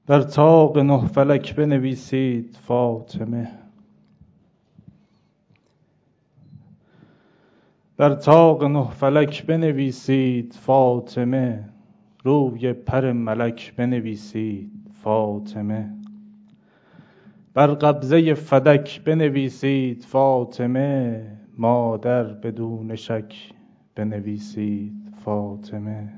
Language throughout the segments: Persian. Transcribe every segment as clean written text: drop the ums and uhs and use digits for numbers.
بر طاق نه فلک بنویسید فاطمه. بر طاق نه فلک بنویسید فاطمه، روی پر ملک بنویسید فاطمه. بر قبضه فدک بنویسید فاطمه، مادر بدون شک بنویسید فاطمه.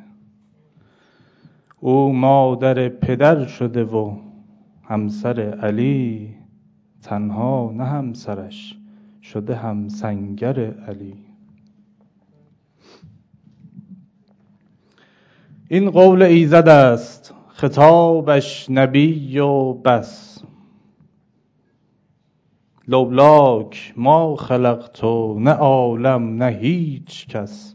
او مادر پدر شده و همسر علی، تنها نه همسرش شده همسنگر علی. این قول ایزد است خطابش نبی و بس، لولاک ما خلقت نه عالم نه هیچ کس.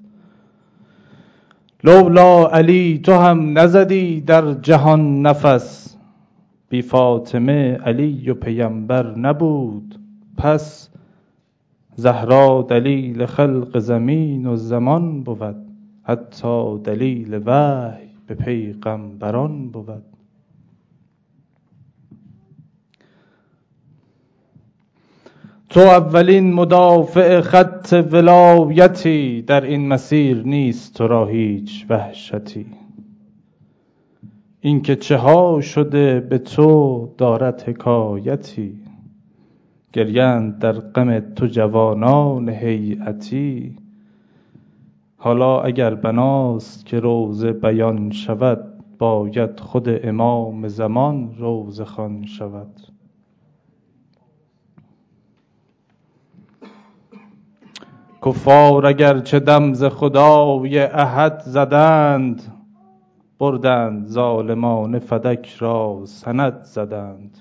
لولا علی تو هم نزدی در جهان نفس، بی فاطمه علی و پیمبر نبود پس. زهرا دلیل خلق زمین و زمان بود، حتی دلیل وحی به پیغمبران بود. تو اولین مدافع خط ولایتی، در این مسیر نیست تو را هیچ وحشتی. این که چه ها شده به تو دارد حکایتی، گریند در غم تو جوانان هیئتی. حالا اگر بناست که روضه بیان شود، باید خود امام زمان روضه خوان شود. کفار اگر چه دم ز خدای احد زدند، بردند ظالمانه فدک را سند زدند.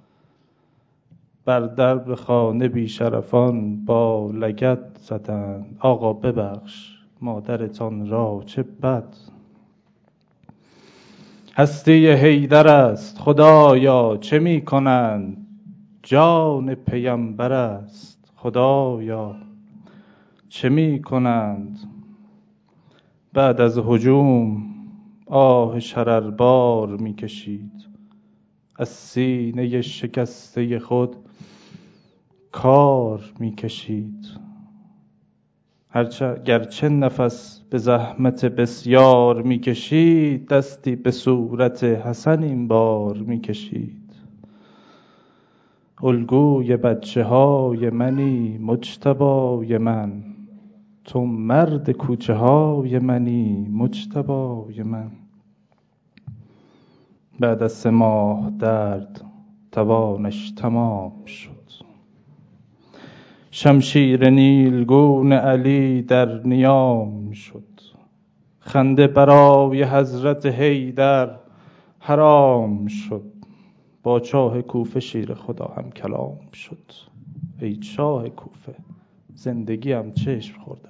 بر درب خانه بی شرفان با لگد زدند، آقا ببخش مادرتان را چه بد. هستی حیدر است خدایا چه می کنند، جان پیمبر است خدایا چه می کنند. بعد از هجوم آه شرربار می کشید، از سینه شکسته خود کار می کشید. گرچه نفس به زحمت بسیار می کشید، دستی به صورت حسن این بار می کشید. الگوی بچه های منی مجتبای من، تو مرد کوچه های منی مجتبای من. بعد از 3 ماه درد توانش تمام شد، شمشیر نیلگون علی در نیام شد. خنده برای حضرت حیدر حرام شد، با چاه کوفه شیر خدا هم کلام شد. ای شاه کوفه زندگی هم چشم خورده